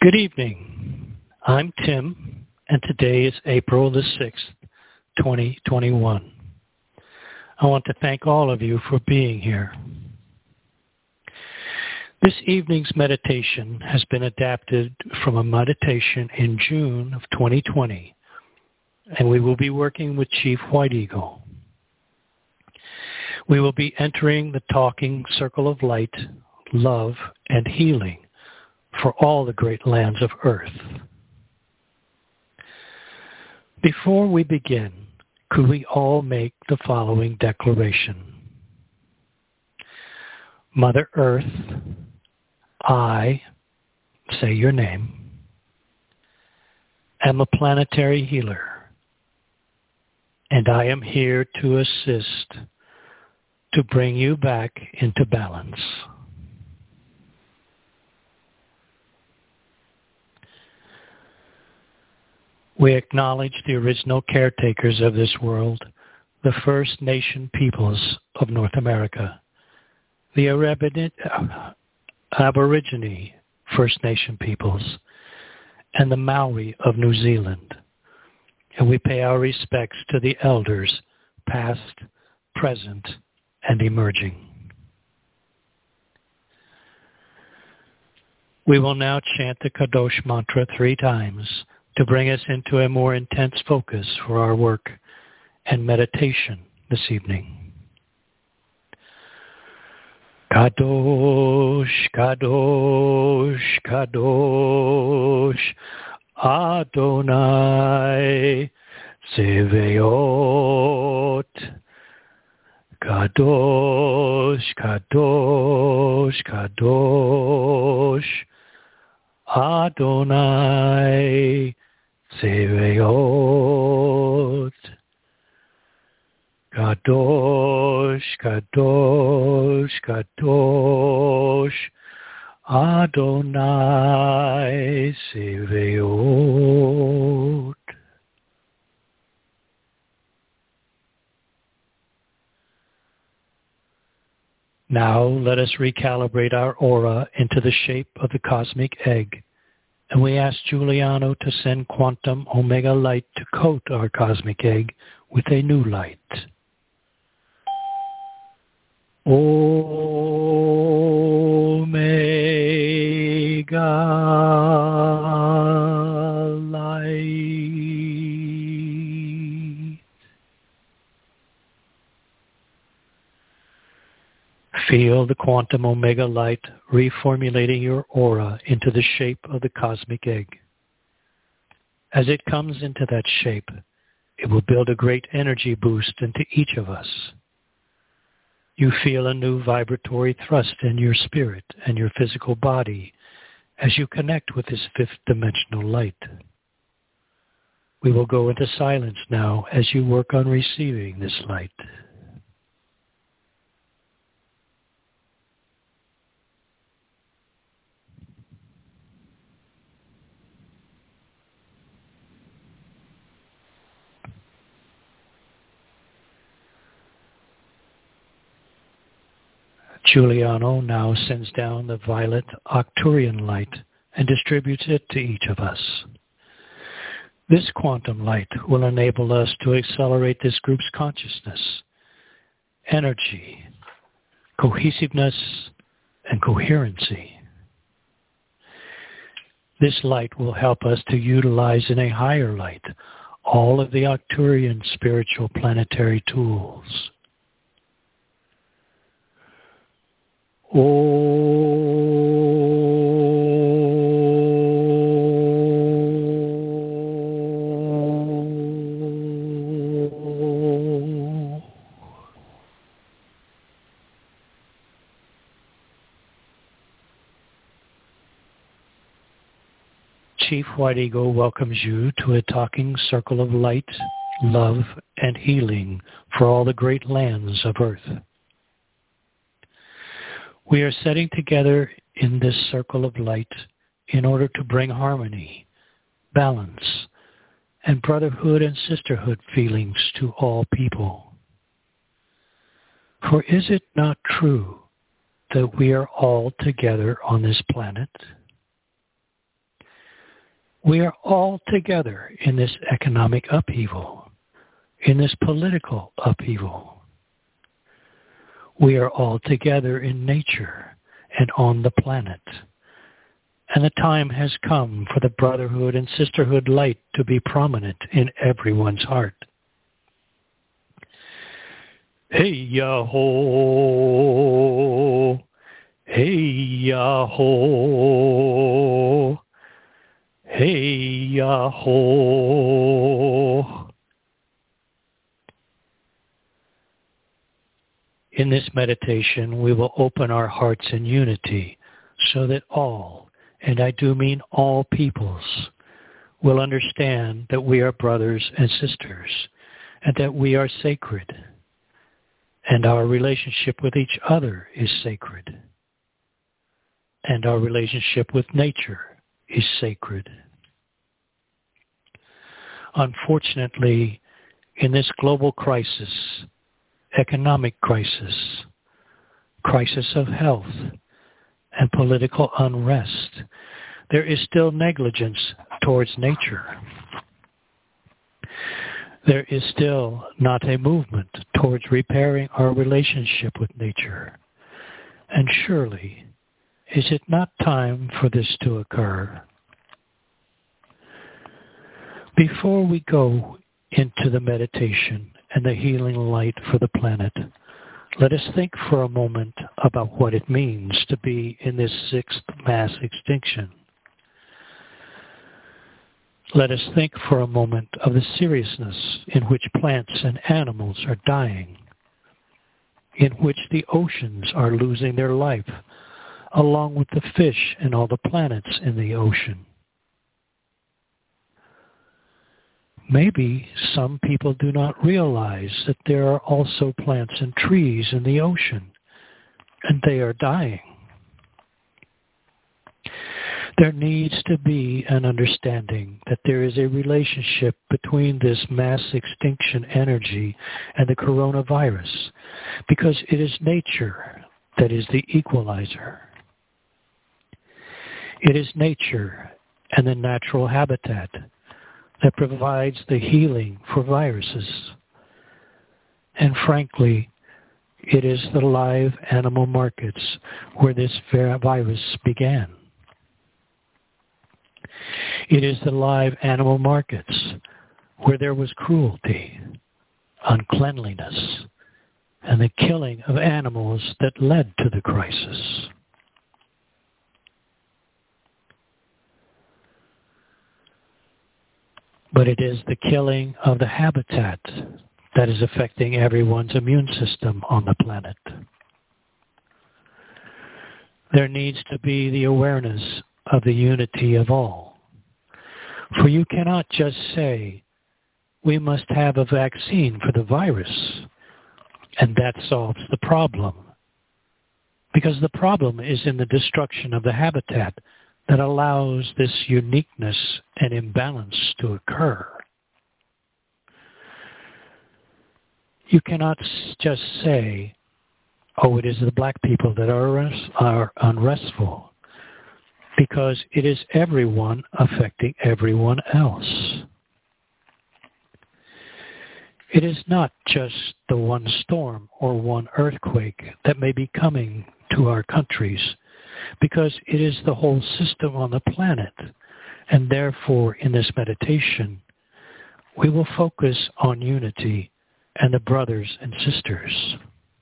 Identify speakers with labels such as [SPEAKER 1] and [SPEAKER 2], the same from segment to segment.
[SPEAKER 1] Good evening. I'm Tim, and today is April the 6th, 2021. I want to thank all of you for being here. This evening's meditation has been adapted from a meditation in June of 2020, and we will be working with Chief White Eagle. We will be entering the talking circle of light, love, and healing for all the great lands of earth. Before we begin, could we all make the following declaration? Mother Earth, I, say your name, am a planetary healer, and I am here to assist to bring you back into balance. We acknowledge the original caretakers of this world, the First Nation peoples of North America, the Aborigine First Nation peoples, and the Maori of New Zealand. And we pay our respects to the elders, past, present, and emerging. We will now chant the Kadosh mantra 3 times to bring us into a more intense focus for our work and meditation this evening. Kadosh, Kadosh, Kadosh, Adonai Seveot. Kadosh, Kadosh, Kadosh, Adonai Seveot. Kadosh, Kadosh, Kadosh, Adonai Seveot. Now let us recalibrate our aura into the shape of the cosmic egg, and we ask Giuliano to send quantum omega light to coat our cosmic egg with a new light. Omega light. Feel the quantum omega light reformulating your aura into the shape of the cosmic egg. As it comes into that shape, it will build a great energy boost into each of us. You feel a new vibratory thrust in your spirit and your physical body as you connect with this 5th dimensional light. We will go into silence now as you work on receiving this light. Giuliano now sends down the violet Arcturian light and distributes it to each of us. This quantum light will enable us to accelerate this group's consciousness, energy, cohesiveness, and coherency. This light will help us to utilize in a higher light all of the Arcturian spiritual planetary tools. Chief White Eagle welcomes you to a talking circle of light, love, and healing for all the great lands of earth. We are setting together in this circle of light in order to bring harmony, balance, and brotherhood and sisterhood feelings to all people. For is it not true that we are all together on this planet? We are all together in this economic upheaval, in this political upheaval. We are all together in nature and on the planet. And the time has come for the brotherhood and sisterhood light to be prominent in everyone's heart. Hey ya-ho, hey ya-ho, hey ya-ho. In this meditation, we will open our hearts in unity so that all, and I do mean all peoples, will understand that we are brothers and sisters and that we are sacred. And our relationship with each other is sacred. And our relationship with nature is sacred. Unfortunately, in this global crisis, economic crisis, crisis of health, and political unrest, there is still negligence towards nature. There is still not a movement towards repairing our relationship with nature. And surely, is it not time for this to occur? Before we go into the meditation and the healing light for the planet, let us think for a moment about what it means to be in this sixth mass extinction. Let us think for a moment of the seriousness in which plants and animals are dying, in which the oceans are losing their life, along with the fish and all the planets in the ocean. Maybe some people do not realize that there are also plants and trees in the ocean, and they are dying. There needs to be an understanding that there is a relationship between this mass extinction energy and the coronavirus, because it is nature that is the equalizer. It is nature and the natural habitat that provides the healing for viruses. And frankly, it is the live animal markets where this virus began. It is the live animal markets where there was cruelty, uncleanliness, and the killing of animals that led to the crisis. But it is the killing of the habitat that is affecting everyone's immune system on the planet. There needs to be the awareness of the unity of all. For you cannot just say, we must have a vaccine for the virus, and that solves the problem. Because the problem is in the destruction of the habitat that allows this uniqueness and imbalance to occur. You cannot just say, oh, it is the black people that are unrestful, because it is everyone affecting everyone else. It is not just the one storm or one earthquake that may be coming to our countries, because it is the whole system on the planet. And therefore, in this meditation, we will focus on unity and the brothers and sisters.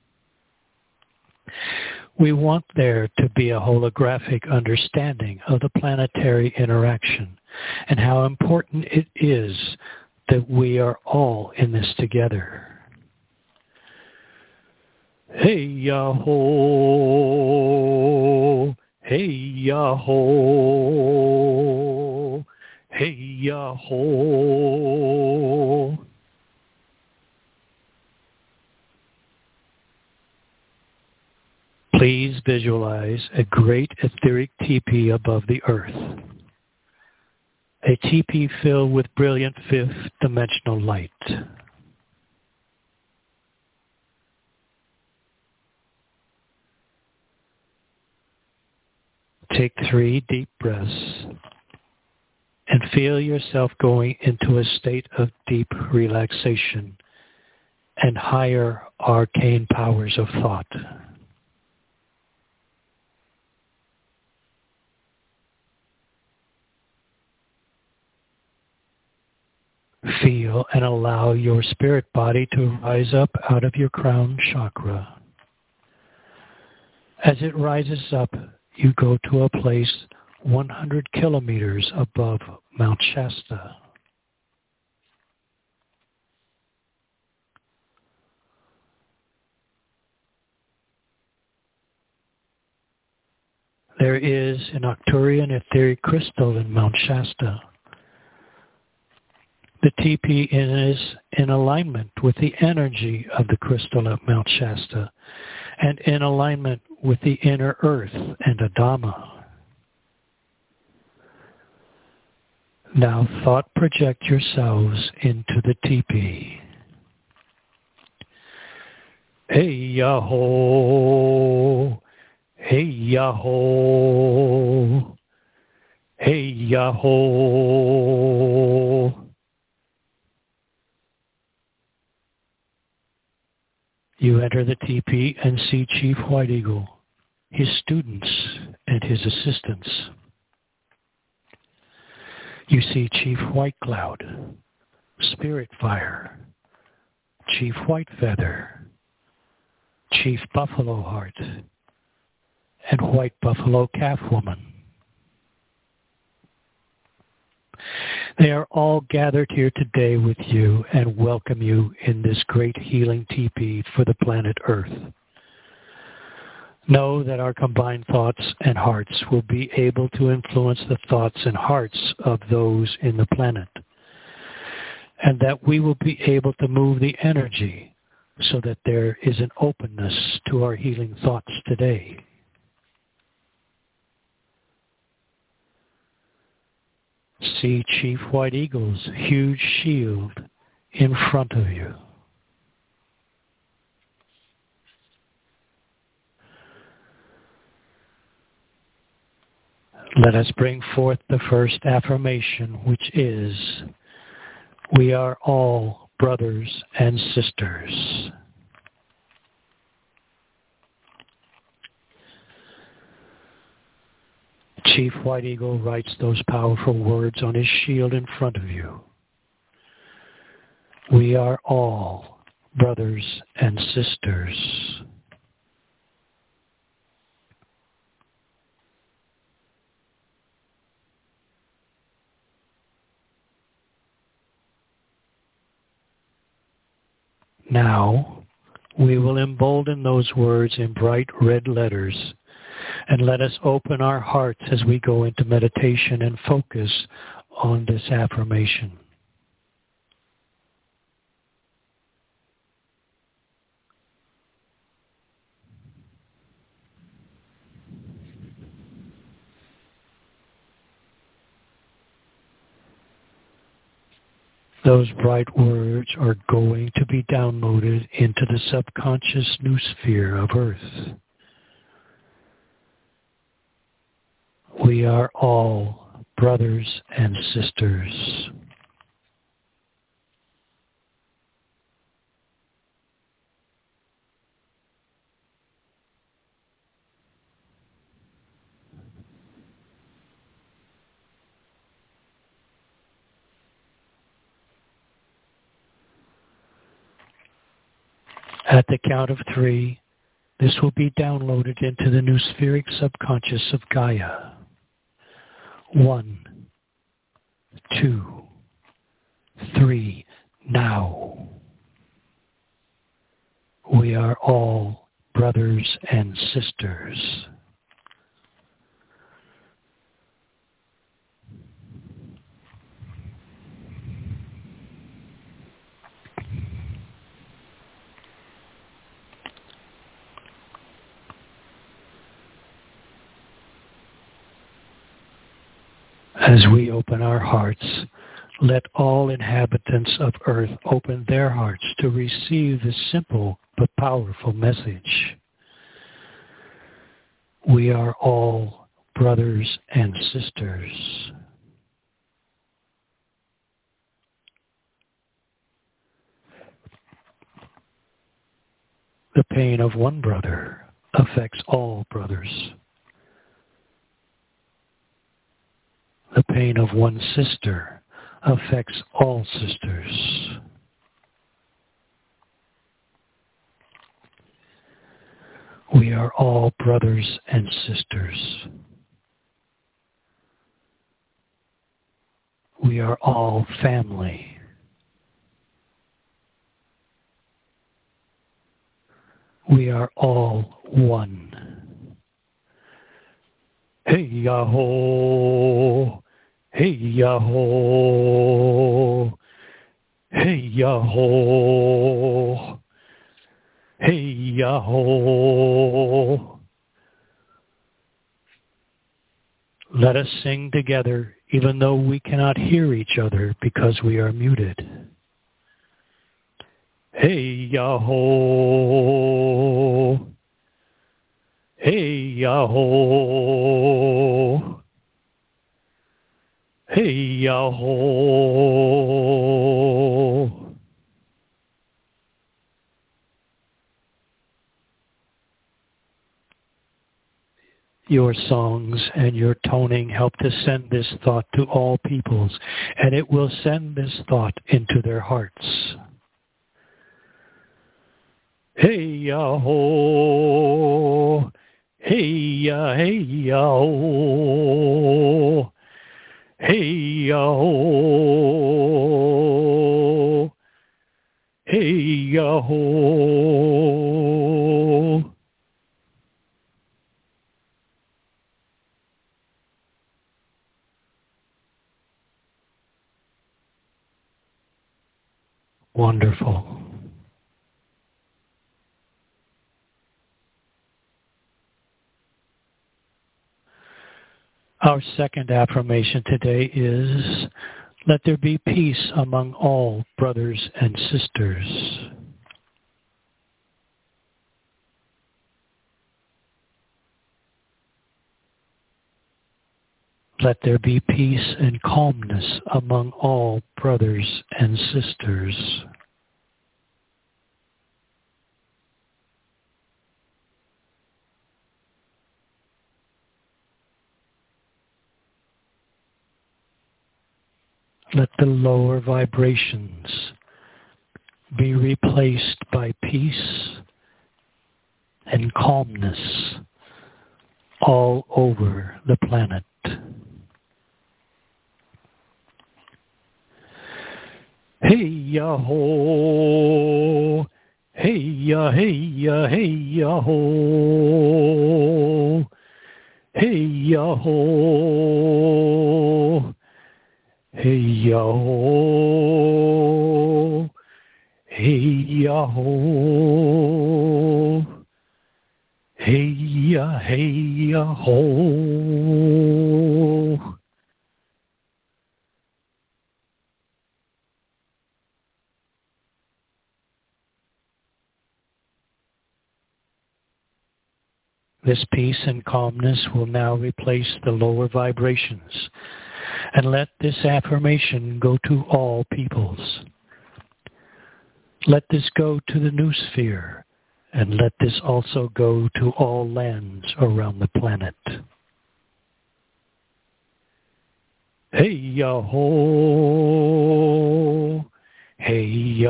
[SPEAKER 1] We want there to be a holographic understanding of the planetary interaction and how important it is that we are all in this together. Hey ya-ho, hey ya-ho, hey ya-ho. Please visualize a great etheric teepee above the earth. A teepee filled with brilliant fifth-dimensional light. Take 3 deep breaths and and feel yourself going into a state of deep relaxation and higher arcane powers of thought. Feel and allow your spirit body to rise up out of your crown chakra. As it rises up, you go to a place 100 kilometers above Mount Shasta. There is an Arcturian etheric crystal in Mount Shasta. The TP is in alignment with the energy of the crystal at Mount Shasta and in alignment with the inner earth and Adama. Now thought project yourselves into the TP. Hey Yahoo! Hey Yahoo! Hey Yahoo! You enter the teepee and see Chief White Eagle, his students, and his assistants. You see Chief White Cloud, Spirit Fire, Chief White Feather, Chief Buffalo Heart, and White Buffalo Calf Woman. They are all gathered here today with you and welcome you in this great healing teepee for the planet Earth. Know that our combined thoughts and hearts will be able to influence the thoughts and hearts of those in the planet, and that we will be able to move the energy so that there is an openness to our healing thoughts today. See Chief White Eagle's huge shield in front of you. Let us bring forth the first affirmation, which is, we are all brothers and sisters. Chief White Eagle writes those powerful words on his shield in front of you. We are all brothers and sisters. Now, we will embolden those words in bright red letters, and let us open our hearts as we go into meditation and focus on this affirmation. Those bright words are going to be downloaded into the subconscious noosphere of Earth. We are all brothers and sisters. At the count of 3, this will be downloaded into the noospheric subconscious of Gaia. 1, 2, 3, now. We are all brothers and sisters. As we open our hearts, let all inhabitants of Earth open their hearts to receive this simple but powerful message. We are all brothers and sisters. The pain of one brother affects all brothers. The pain of one sister affects all sisters. We are all brothers and sisters. We are all family. We are all one. Hey Yahoo! Hey Yahoo! Hey Yahoo! Hey Yahoo! Let us sing together, even though we cannot hear each other because we are muted. Hey Yahoo! Hey Yahoo! Hey Yahoo! Your songs and your toning help to send this thought to all peoples, and it will send this thought into their hearts. Hey Yahoo! Hey ya, hey Yahoo! Hey Yahoo! Hey Yahoo! Wonderful. Our second affirmation today is, let there be peace among all brothers and sisters. Let there be peace and calmness among all brothers and sisters. Let the lower vibrations be replaced by peace and calmness all over the planet. Hey Yahoo! Hey ya, hey ya, hey Yahoo! Hey Yahoo! Hey Yahoo! Hey Yahoo! Hey ya, hey Yahoo! This peace and calmness will now replace the lower vibrations. And let this affirmation go to all peoples. Let this go to the new sphere, and let this also go to all lands around the planet. Hey Yahoo! Hey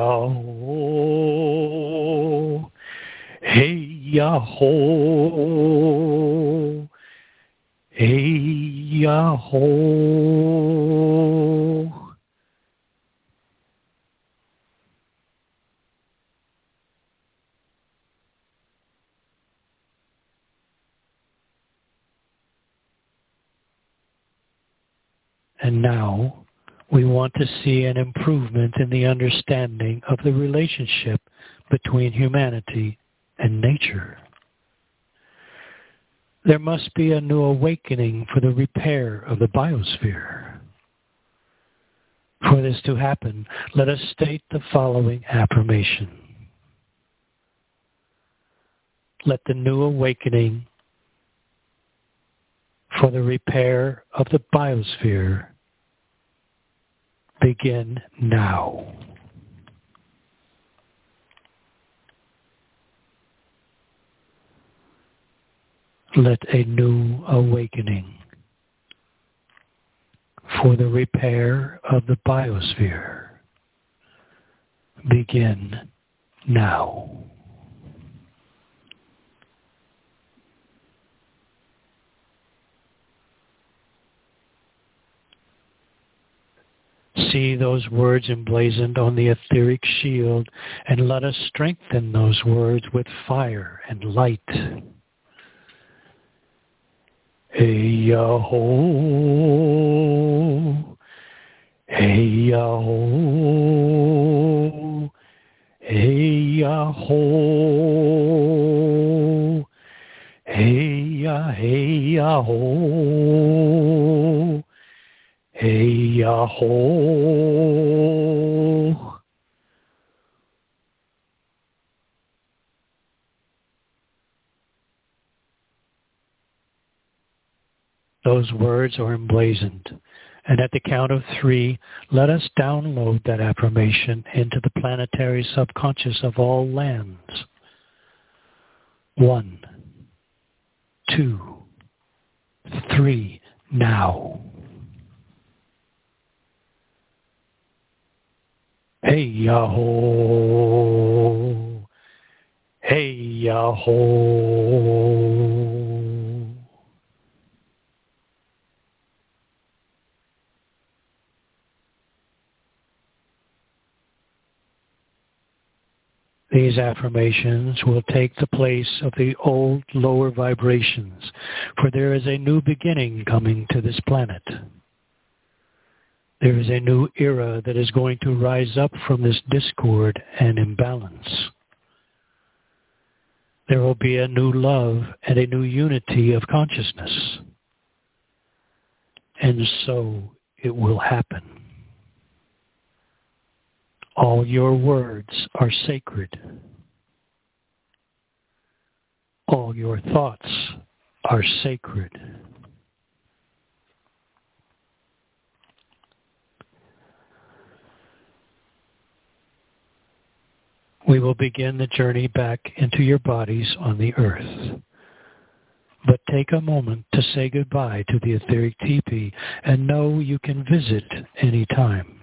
[SPEAKER 1] Yahoo! Hey Yahoo! Hey Yahoo! And now we want to see an improvement in the understanding of the relationship between humanity and nature. There must be a new awakening for the repair of the biosphere. For this to happen, let us state the following affirmation. Let the new awakening for the repair of the biosphere begin now. let a new awakening for the repair of the biosphere begin now. See those words emblazoned on the etheric shield, and let us strengthen those words with fire and light. Hey-ya-ho, hey-ya-ho, hey-ya-ho, hey-ya, hey-ya-ho, hey-ya-ho. Those words are emblazoned. And at the count of 3, let us download that affirmation into the planetary subconscious of all lands. 1, 2, 3, now. Hey-ya-ho, hey-ya-ho. These affirmations will take the place of the old lower vibrations, for there is a new beginning coming to this planet. There is a new era that is going to rise up from this discord and imbalance. There will be a new love and a new unity of consciousness. And so it will happen. All your words are sacred. All your thoughts are sacred. We will begin the journey back into your bodies on the earth. But take a moment to say goodbye to the etheric teepee and know you can visit any time.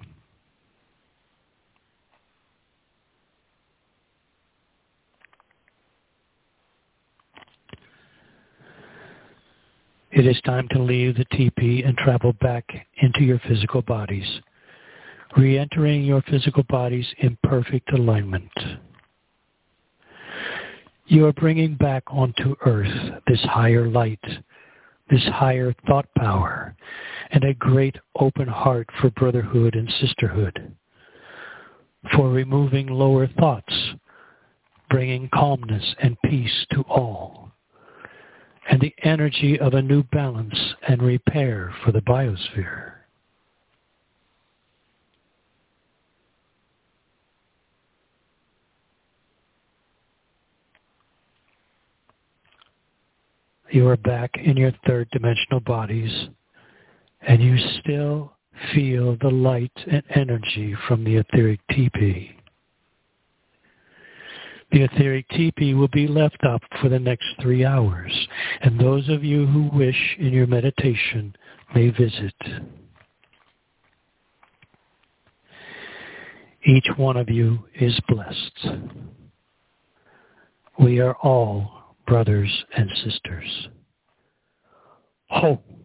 [SPEAKER 1] It is time to leave the teepee and travel back into your physical bodies, re-entering your physical bodies in perfect alignment. You are bringing back onto earth this higher light, this higher thought power, and a great open heart for brotherhood and sisterhood, for removing lower thoughts, bringing calmness and peace to all, and the energy of a new balance and repair for the biosphere. You are back in your third dimensional bodies, and you still feel the light and energy from the etheric teepee. The etheric teepee will be left up for the next 3 hours, and those of you who wish in your meditation may visit. Each one of you is blessed. We are all brothers and sisters. Ho!